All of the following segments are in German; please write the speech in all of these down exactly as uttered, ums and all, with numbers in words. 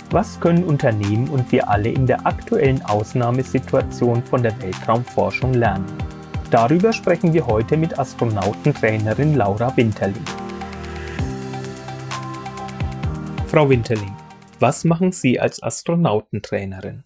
Was können Unternehmen und wir alle in der aktuellen Ausnahmesituation von der Weltraumforschung lernen? Darüber sprechen wir heute mit Astronautentrainerin Laura Winterling. Frau Winterling, was machen Sie als Astronautentrainerin?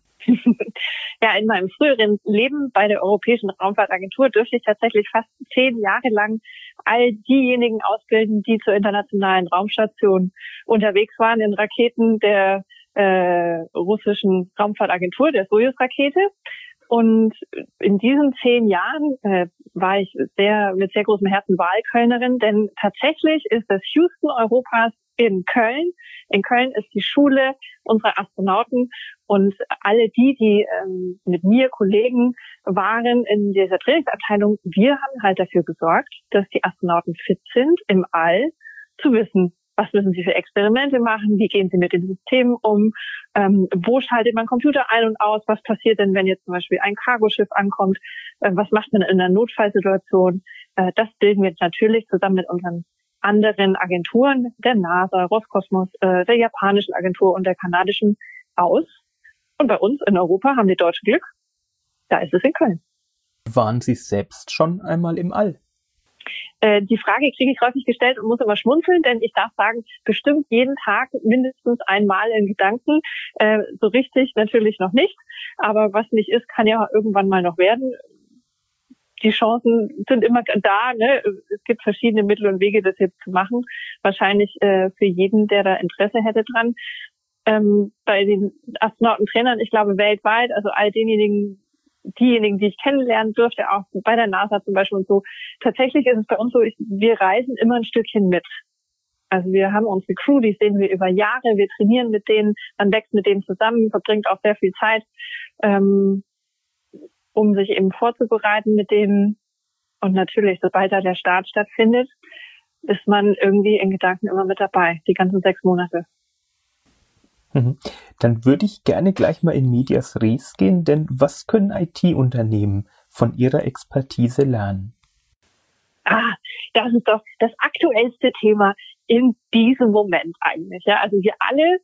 Ja, in meinem früheren Leben bei der Europäischen Raumfahrtagentur durfte ich tatsächlich fast zehn Jahre lang all diejenigen ausbilden, die zur internationalen Raumstation unterwegs waren in Raketen der äh, russischen Raumfahrtagentur, der Sojus-Rakete. Und in diesen zehn Jahren äh, war ich sehr mit sehr großem Herzen Wahlkölnerin, denn tatsächlich ist das Houston Europas in Köln. In Köln ist die Schule unserer Astronauten und alle die, die ähm, mit mir Kollegen waren in dieser Trainingsabteilung, wir haben halt dafür gesorgt, dass die Astronauten fit sind, im All zu wissen, was müssen sie für Experimente machen, wie gehen sie mit den Systemen um, ähm, wo schaltet man Computer ein und aus, was passiert denn, wenn jetzt zum Beispiel ein Cargoschiff ankommt, äh, was macht man in einer Notfallsituation. Äh, das bilden wir natürlich zusammen mit unseren anderen Agenturen, der NASA, Roskosmos, äh, der japanischen Agentur und der kanadischen aus. Und bei uns in Europa haben die Deutschen Glück, da ist es in Köln. Waren Sie selbst schon einmal im All? Äh, die Frage kriege ich häufig gestellt und muss immer schmunzeln, denn ich darf sagen, bestimmt jeden Tag mindestens einmal in Gedanken. Äh, so richtig natürlich noch nicht, aber was nicht ist, kann ja irgendwann mal noch werden. Die Chancen sind immer da, ne? Es gibt verschiedene Mittel und Wege, das jetzt zu machen. Wahrscheinlich äh, für jeden, der da Interesse hätte dran. Ähm, bei den Astronautentrainern, ich glaube weltweit, also all denjenigen, diejenigen, die ich kennenlernen durfte, auch bei der NASA zum Beispiel und so. Tatsächlich ist es bei uns so, ich, wir reisen immer ein Stückchen mit. Also wir haben unsere Crew, die sehen wir über Jahre, wir trainieren mit denen, man wächst mit denen zusammen, verbringt auch sehr viel Zeit, ähm, um sich eben vorzubereiten mit denen. Und natürlich, sobald da der Start stattfindet, ist man irgendwie in Gedanken immer mit dabei, die ganzen sechs Monate. Mhm. Dann würde ich gerne gleich mal in medias res gehen, denn was können I T-Unternehmen von Ihrer Expertise lernen? Ah, das ist doch das aktuellste Thema in diesem Moment eigentlich. Ja, also wir alle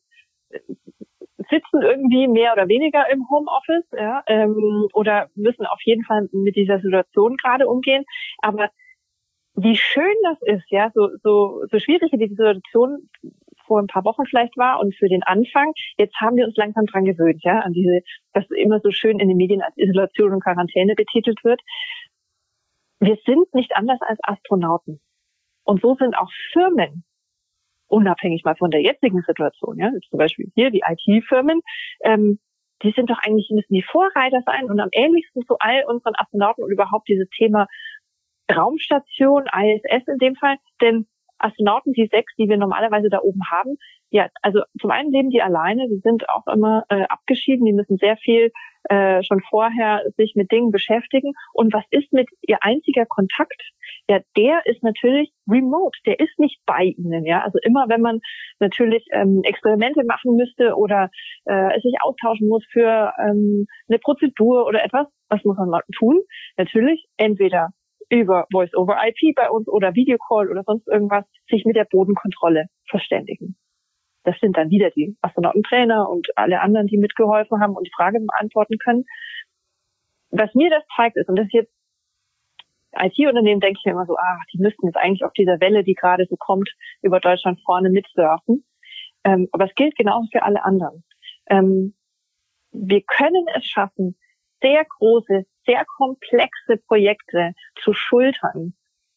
sitzen irgendwie mehr oder weniger im Homeoffice, ja, ähm, oder müssen auf jeden Fall mit dieser Situation gerade umgehen. Aber wie schön das ist, ja, so so so schwierig wie die Situation vor ein paar Wochen vielleicht war und für den Anfang, jetzt haben wir uns langsam dran gewöhnt, ja, an diese, was immer so schön in den Medien als Isolation und Quarantäne betitelt wird. Wir sind nicht anders als Astronauten. Und so sind auch Firmen, unabhängig mal von der jetzigen Situation, ja, zum Beispiel hier die I T-Firmen, ähm, die sind doch eigentlich, müssen die Vorreiter sein und am ähnlichsten zu all unseren Astronauten und überhaupt dieses Thema Raumstation, I S S in dem Fall, denn Astronauten, die sechs, die wir normalerweise da oben haben, ja, also zum einen leben die alleine, die sind auch immer äh, abgeschieden, die müssen sehr viel äh, schon vorher sich mit Dingen beschäftigen. Und was ist mit ihr einziger Kontakt? Ja, der ist natürlich remote, der ist nicht bei ihnen, ja. Also immer, wenn man natürlich ähm, Experimente machen müsste oder äh, sich austauschen muss für ähm, eine Prozedur oder etwas, was muss man mal tun? Natürlich entweder über Voice-over-I P bei uns oder Videocall oder sonst irgendwas, sich mit der Bodenkontrolle verständigen. Das sind dann wieder die Astronautentrainer und alle anderen, die mitgeholfen haben und die Frage beantworten können. Was mir das zeigt ist, und das ist jetzt I T-Unternehmen, denke ich mir immer so, ach, die müssten jetzt eigentlich auf dieser Welle, die gerade so kommt, über Deutschland vorne mitsurfen. Ähm, aber es gilt genauso für alle anderen. Ähm, wir können es schaffen, sehr große, sehr komplexe Projekte zu schultern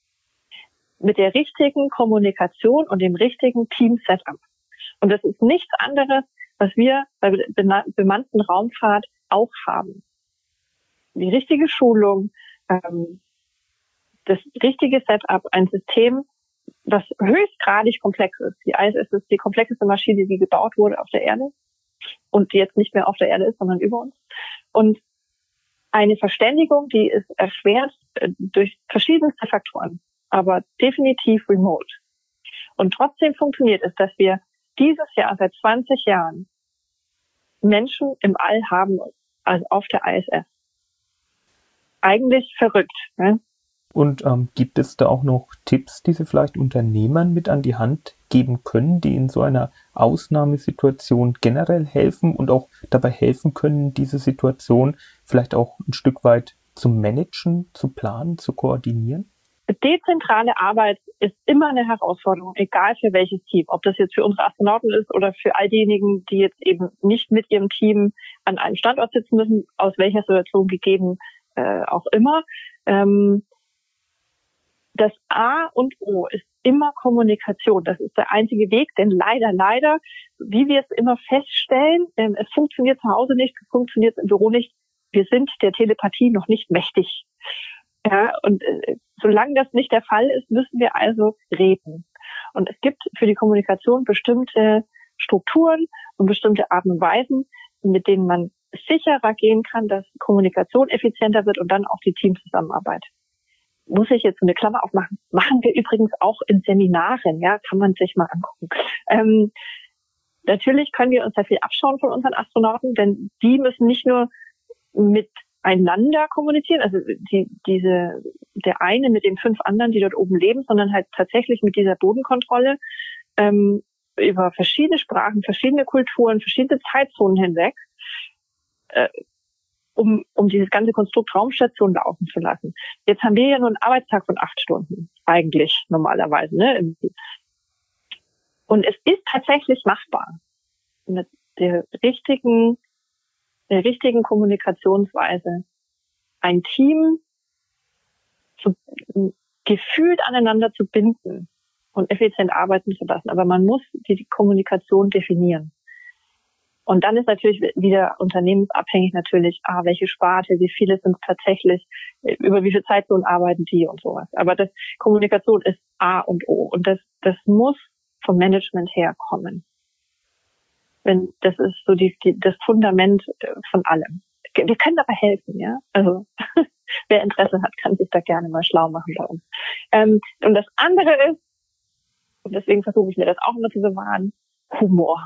mit der richtigen Kommunikation und dem richtigen Team-Setup. Und das ist nichts anderes, was wir bei der bemannten Raumfahrt auch haben. Die richtige Schulung, ähm, das richtige Setup, ein System, was höchstgradig komplex ist. Die I S S ist die komplexeste Maschine, die gebaut wurde auf der Erde und die jetzt nicht mehr auf der Erde ist, sondern über uns. Und eine Verständigung, die ist erschwert äh, durch verschiedenste Faktoren, aber definitiv remote. Und trotzdem funktioniert es, dass wir dieses Jahr, seit zwanzig Jahren, Menschen im All haben, also auf der I S S. Eigentlich verrückt, ne? Und ähm, gibt es da auch noch Tipps, die Sie vielleicht Unternehmern mit an die Hand geben können, die in so einer Ausnahmesituation generell helfen und auch dabei helfen können, diese Situation vielleicht auch ein Stück weit zu managen, zu planen, zu koordinieren? Dezentrale Arbeit ist immer eine Herausforderung, egal für welches Team. Ob das jetzt für unsere Astronauten ist oder für all diejenigen, die jetzt eben nicht mit ihrem Team an einem Standort sitzen müssen, aus welcher Situation gegeben äh, auch immer. Ähm, Das A und O ist immer Kommunikation. Das ist der einzige Weg, denn leider, leider, wie wir es immer feststellen, ähm, es funktioniert zu Hause nicht, es funktioniert im Büro nicht. Wir sind der Telepathie noch nicht mächtig. Ja, und äh, solange das nicht der Fall ist, müssen wir also reden. Und es gibt für die Kommunikation bestimmte Strukturen und bestimmte Arten und Weisen, mit denen man sicherer gehen kann, dass Kommunikation effizienter wird und dann auch die Teamzusammenarbeit. Muss ich jetzt eine Klammer aufmachen? Machen wir übrigens auch in Seminaren, ja, kann man sich mal angucken. Ähm, natürlich können wir uns da viel abschauen von unseren Astronauten, denn die müssen nicht nur miteinander kommunizieren, also die, diese, der eine mit den fünf anderen, die dort oben leben, sondern halt tatsächlich mit dieser Bodenkontrolle ähm, über verschiedene Sprachen, verschiedene Kulturen, verschiedene Zeitzonen hinweg, äh, um um dieses ganze Konstrukt Raumstation laufen zu lassen. Jetzt haben wir ja nur einen Arbeitstag von acht Stunden, eigentlich normalerweise, ne? Und es ist tatsächlich machbar, mit der richtigen, der richtigen Kommunikationsweise ein Team zu, gefühlt aneinander zu binden und effizient arbeiten zu lassen. Aber man muss die Kommunikation definieren. Und dann ist natürlich wieder unternehmensabhängig natürlich, ah, welche Sparte, wie viele sind tatsächlich, über wie viel Zeitzonen arbeiten die und sowas. Aber das Kommunikation ist A und O. Und das, das muss vom Management herkommen. Wenn, das ist so die, die, das Fundament von allem. Wir können aber helfen, ja. Also, wer Interesse hat, kann sich da gerne mal schlau machen bei uns. Ähm, und das andere ist, und deswegen versuche ich mir das auch immer zu bewahren, Humor.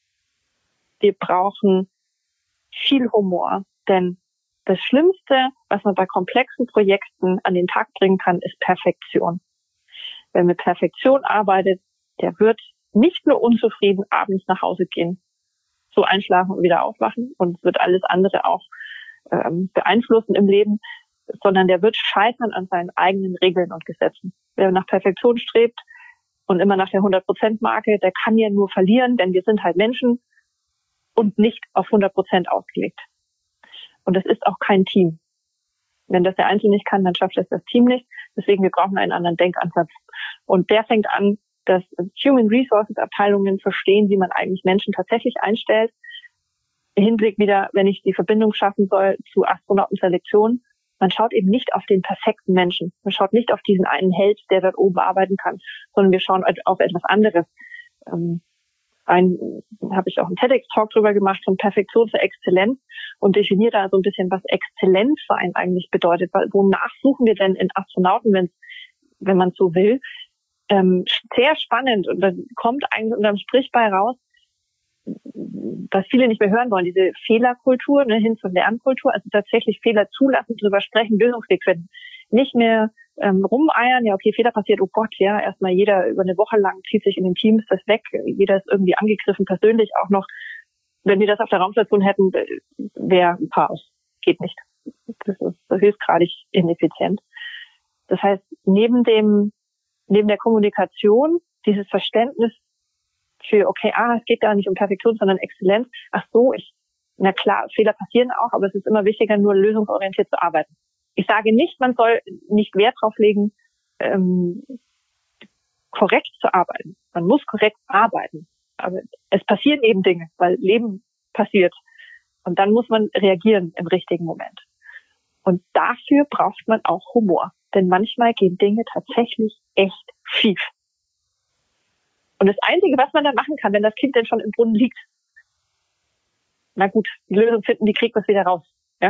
Wir brauchen viel Humor, denn das Schlimmste, was man bei komplexen Projekten an den Tag bringen kann, ist Perfektion. Wer mit Perfektion arbeitet, der wird nicht nur unzufrieden abends nach Hause gehen, so einschlafen und wieder aufwachen und wird alles andere auch ähm, beeinflussen im Leben, sondern der wird scheitern an seinen eigenen Regeln und Gesetzen. Wer nach Perfektion strebt und immer nach der hundert-Prozent-Marke, der kann ja nur verlieren, denn wir sind halt Menschen und nicht auf hundert Prozent ausgelegt. Und das ist auch kein Team. Wenn das der Einzelne nicht kann, dann schafft es das Team nicht. Deswegen, wir brauchen einen anderen Denkansatz. Und der fängt an, dass Human Resources Abteilungen verstehen, wie man eigentlich Menschen tatsächlich einstellt. Im Hinblick wieder, wenn ich die Verbindung schaffen soll zu Astronautenselektion, man schaut eben nicht auf den perfekten Menschen. Man schaut nicht auf diesen einen Held, der dort oben arbeiten kann, sondern wir schauen auf etwas anderes. Ähm, ein, habe ich auch einen TEDx-Talk drüber gemacht, von Perfektion zur Exzellenz und definiere da so ein bisschen, was Exzellenz für einen eigentlich bedeutet. Weil, wonach suchen wir denn in Astronauten, wenn wenn man so will? Ähm, sehr spannend und dann kommt eigentlich unterm Strich bei raus, was viele nicht mehr hören wollen, diese Fehlerkultur, ne, hin zur Lernkultur, also tatsächlich Fehler zulassen, drüber sprechen, Lösungsweg finden. Nicht mehr ähm, rumeiern, ja okay, Fehler passiert, oh Gott, ja, erstmal jeder über eine Woche lang zieht sich in den Teams das weg, jeder ist irgendwie angegriffen, persönlich auch noch. Wenn wir das auf der Raumstation hätten, wäre ein Chaos. Geht nicht. Das ist höchstgradig ineffizient. Das heißt, neben dem, neben der Kommunikation, dieses Verständnis für, okay, ah, es geht gar nicht um Perfektion, sondern Exzellenz. Ach so, ich, na klar, Fehler passieren auch, aber es ist immer wichtiger, nur lösungsorientiert zu arbeiten. Ich sage nicht, man soll nicht Wert drauf legen, ähm, korrekt zu arbeiten. Man muss korrekt arbeiten. Aber es passieren eben Dinge, weil Leben passiert. Und dann muss man reagieren im richtigen Moment. Und dafür braucht man auch Humor. Denn manchmal gehen Dinge tatsächlich echt schief. Und das Einzige, was man da machen kann, wenn das Kind denn schon im Brunnen liegt, na gut, die Lösung finden, die kriegt man wieder raus. Ja?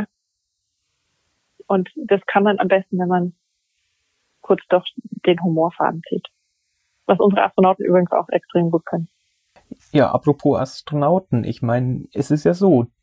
Und das kann man am besten, wenn man kurz doch den Humorfaden zieht. Was unsere Astronauten übrigens auch extrem gut können. Ja, apropos Astronauten, ich meine, es ist ja so,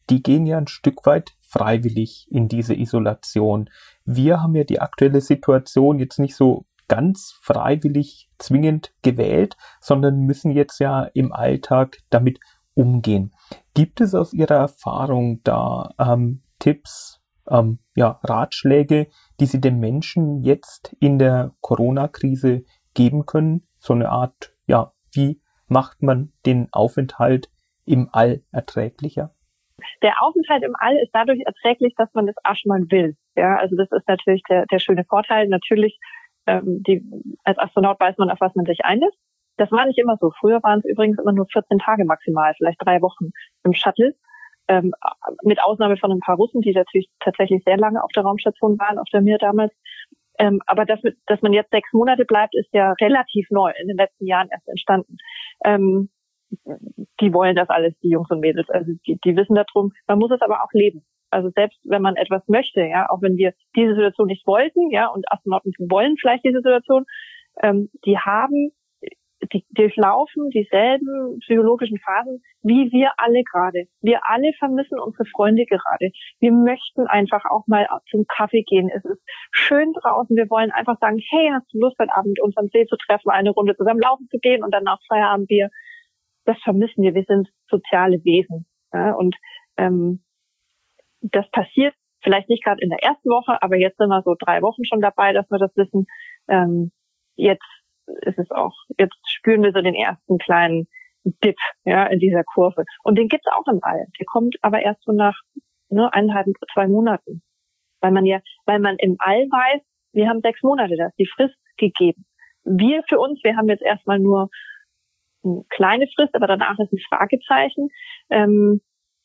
die gehen ja ein Stück weit freiwillig in diese Isolation. Wir haben ja die aktuelle Situation jetzt nicht so ganz freiwillig zwingend gewählt, sondern müssen jetzt ja im Alltag damit umgehen. Gibt es aus Ihrer Erfahrung da ähm, Tipps, ähm, ja, Ratschläge, die Sie den Menschen jetzt in der Corona-Krise geben können? So eine Art, ja, wie macht man den Aufenthalt im All erträglicher? Der Aufenthalt im All ist dadurch erträglich, dass man das auch schon mal will. Ja, also das ist natürlich der, der schöne Vorteil. Natürlich, ähm, die, als Astronaut weiß man, auf was man sich einlässt. Das war nicht immer so. Früher waren es übrigens immer nur vierzehn Tage maximal, vielleicht drei Wochen im Shuttle. Ähm, mit Ausnahme von ein paar Russen, die natürlich tatsächlich sehr lange auf der Raumstation waren, auf der Mir damals. Ähm, aber dass, dass man jetzt sechs Monate bleibt, ist ja relativ neu, in den letzten Jahren erst entstanden. Ähm, die wollen das alles, die Jungs und Mädels. Also die, die wissen darum. Man muss es aber auch leben. Also selbst wenn man etwas möchte, ja, auch wenn wir diese Situation nicht wollten, ja, und Astronauten wollen vielleicht diese Situation, ähm, die haben Die durchlaufen dieselben psychologischen Phasen wie wir alle gerade. Wir alle vermissen unsere Freunde gerade. Wir möchten einfach auch mal zum Kaffee gehen. Es ist schön draußen. Wir wollen einfach sagen, hey, hast du Lust, heute Abend mit uns am See zu treffen, eine Runde zusammen laufen zu gehen und dann nach Feierabendbier? Das vermissen wir. Wir sind soziale Wesen. Ja, und ähm, das passiert vielleicht nicht gerade in der ersten Woche, aber jetzt sind wir so drei Wochen schon dabei, dass wir das wissen. Ähm, jetzt ist es auch, jetzt spüren wir so den ersten kleinen Dip, ja, in dieser Kurve. Und den gibt's auch im All. Der kommt aber erst so nach, ne, eineinhalb, zwei Monaten. Weil man ja, weil man im All weiß, wir haben sechs Monate, da ist die Frist gegeben. Wir für uns, wir haben jetzt erstmal nur eine kleine Frist, aber danach ist ein Fragezeichen. Ähm,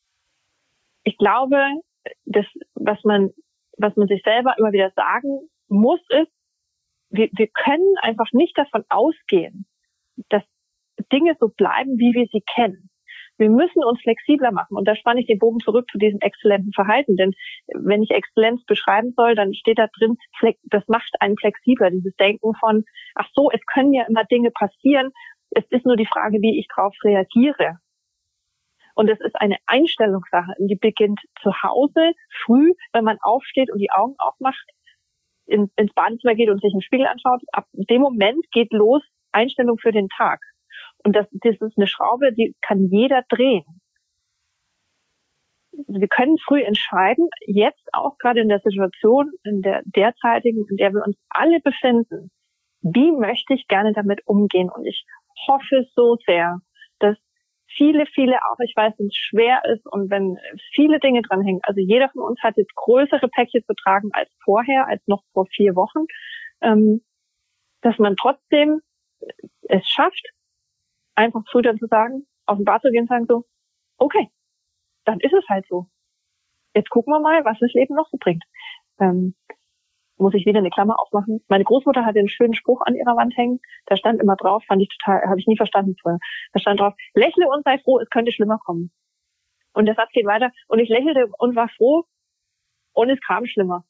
ich glaube, das, was man, was man sich selber immer wieder sagen muss, ist, Wir, wir können einfach nicht davon ausgehen, dass Dinge so bleiben, wie wir sie kennen. Wir müssen uns flexibler machen. Und da spanne ich den Bogen zurück zu diesem exzellenten Verhalten. Denn wenn ich Exzellenz beschreiben soll, dann steht da drin, das macht einen flexibler. Dieses Denken von, ach so, es können ja immer Dinge passieren. Es ist nur die Frage, wie ich darauf reagiere. Und es ist eine Einstellungssache. Die beginnt zu Hause, früh, wenn man aufsteht und die Augen aufmacht, in, ins Badezimmer geht und sich im Spiegel anschaut. Ab dem Moment geht los Einstellung für den Tag. Und das, das ist eine Schraube, die kann jeder drehen. Wir können früh entscheiden, jetzt auch gerade in der Situation, in der derzeitigen, in der wir uns alle befinden, wie möchte ich gerne damit umgehen? Und ich hoffe so sehr, dass viele, viele auch, ich weiß, wenn es schwer ist und wenn viele Dinge dranhängen, also jeder von uns hat jetzt größere Päckchen zu tragen als vorher, als noch vor vier Wochen, ähm, dass man trotzdem es schafft, einfach früh dann zu sagen, auf den Bad zu gehen und sagen so, okay, dann ist es halt so. Jetzt gucken wir mal, was das Leben noch so bringt. Ähm, muss ich wieder eine Klammer aufmachen. Meine Großmutter hatte einen schönen Spruch an ihrer Wand hängen. Da stand immer drauf, fand ich total, habe ich nie verstanden vorher. Da stand drauf, lächle und sei froh, es könnte schlimmer kommen. Und der Satz geht weiter. Und ich lächelte und war froh und es kam schlimmer.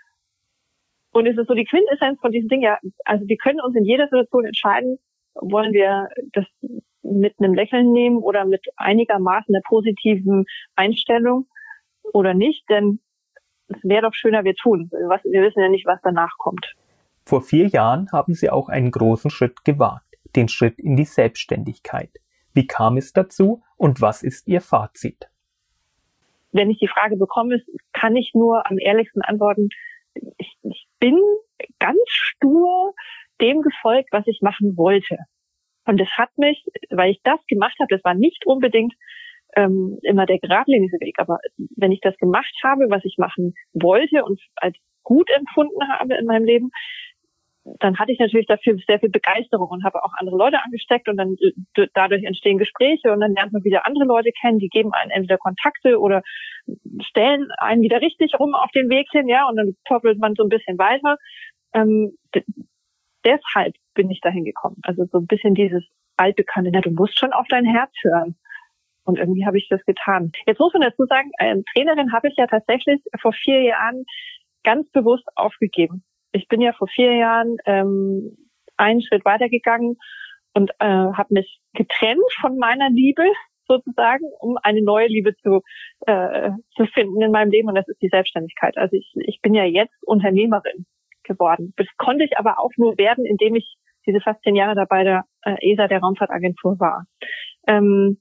Und es ist so die Quintessenz von diesem Ding, ja, also wir können uns in jeder Situation entscheiden, wollen wir das mit einem Lächeln nehmen oder mit einigermaßen einer positiven Einstellung oder nicht, denn es wäre doch schöner, wir tun. Was, wir wissen ja nicht, was danach kommt. Vor vier Jahren haben Sie auch einen großen Schritt gewagt, den Schritt in die Selbstständigkeit. Wie kam es dazu und was ist Ihr Fazit? Wenn ich die Frage bekomme, kann ich nur am ehrlichsten antworten, ich, ich bin ganz stur dem gefolgt, was ich machen wollte. Und das hat mich, weil ich das gemacht habe, das war nicht unbedingt ähm, immer der geradlinige Weg, aber wenn ich das gemacht habe, was ich machen wollte und als gut empfunden habe in meinem Leben, dann hatte ich natürlich dafür sehr viel Begeisterung und habe auch andere Leute angesteckt und dann d- dadurch entstehen Gespräche und dann lernt man wieder andere Leute kennen, die geben einen entweder Kontakte oder stellen einen wieder richtig rum auf den Weg hin, ja, und dann toppelt man so ein bisschen weiter. Ähm, d- deshalb bin ich dahin gekommen. Also so ein bisschen dieses altbekannte, na, du musst schon auf dein Herz hören. Und irgendwie habe ich das getan. Jetzt muss man dazu sagen, eine Trainerin habe ich ja tatsächlich vor vier Jahren ganz bewusst aufgegeben. Ich bin ja vor vier Jahren ähm, einen Schritt weitergegangen und äh, habe mich getrennt von meiner Liebe sozusagen, um eine neue Liebe zu, äh, zu finden in meinem Leben. Und das ist die Selbstständigkeit. Also ich, ich bin ja jetzt Unternehmerin geworden. Das konnte ich aber auch nur werden, indem ich diese fast zehn Jahre da bei der äh, E S A, der Raumfahrtagentur, war. Ähm,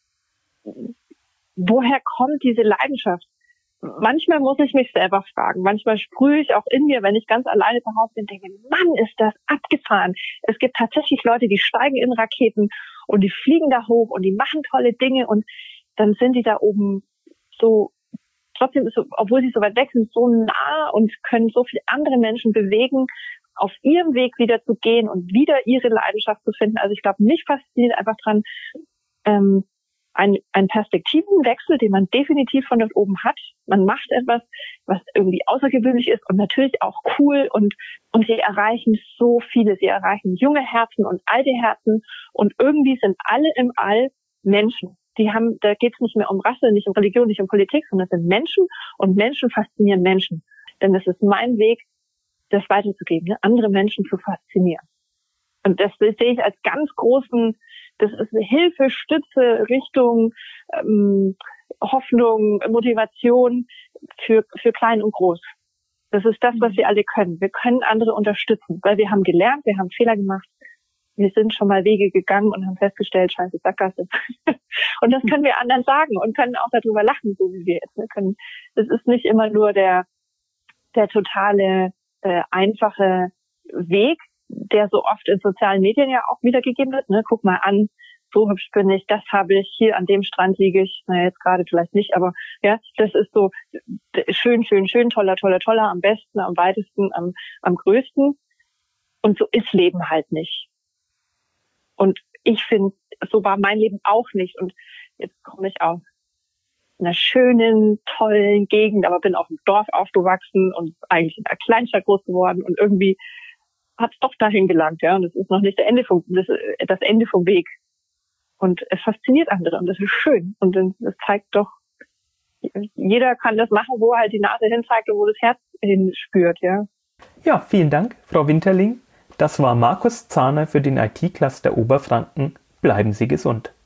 woher kommt diese Leidenschaft? Manchmal muss ich mich selber fragen. Manchmal sprühe ich auch in mir, wenn ich ganz alleine zu Hause bin, denke, Mann, ist das abgefahren. Es gibt tatsächlich Leute, die steigen in Raketen und die fliegen da hoch und die machen tolle Dinge und dann sind die da oben so, trotzdem ist so, obwohl sie so weit weg sind, so nah und können so viele andere Menschen bewegen, auf ihrem Weg wieder zu gehen und wieder ihre Leidenschaft zu finden. Also ich glaube, mich fasziniert einfach dran, ähm, ein, ein Perspektivenwechsel, den man definitiv von dort oben hat. Man macht etwas, was irgendwie außergewöhnlich ist und natürlich auch cool und, und sie erreichen so viele. Sie erreichen junge Herzen und alte Herzen und irgendwie sind alle im All Menschen. Die haben, da geht es nicht mehr um Rasse, nicht um Religion, nicht um Politik, sondern es sind Menschen und Menschen faszinieren Menschen. Denn das ist mein Weg, das weiterzugeben, ne? Andere Menschen zu faszinieren. Und das sehe ich als ganz großen, das ist eine Hilfe, Stütze, Richtung, ähm, Hoffnung, Motivation für, für klein und groß. Das ist das, was wir alle können. Wir können andere unterstützen, weil wir haben gelernt, wir haben Fehler gemacht. Wir sind schon mal Wege gegangen und haben festgestellt, scheiße, Sackgasse. Und das können wir anderen sagen und können auch darüber lachen, so wie wir jetzt. Wir können, das ist nicht immer nur der, der totale, äh, einfache Weg, der so oft in sozialen Medien ja auch wiedergegeben wird. Ne? Guck mal an, so hübsch bin ich, das habe ich, hier an dem Strand liege ich, naja, jetzt gerade vielleicht nicht, aber ja, das ist so schön, schön, schön, toller, toller, toller, am besten, am weitesten, am, am größten. Und so ist Leben halt nicht. Und ich finde, so war mein Leben auch nicht. Und jetzt komme ich aus einer schönen, tollen Gegend, aber bin auf dem Dorf aufgewachsen und eigentlich in einer Kleinstadt groß geworden und irgendwie hat es doch dahin gelangt, ja. Und das ist noch nicht der Ende vom, das, das Ende vom Weg. Und es fasziniert andere und das ist schön. Und das zeigt doch, jeder kann das machen, wo er halt die Nase hin zeigt und wo das Herz hin spürt, ja. Ja, vielen Dank, Frau Winterling. Das war Markus Zahner für den I T-Cluster Oberfranken. Bleiben Sie gesund.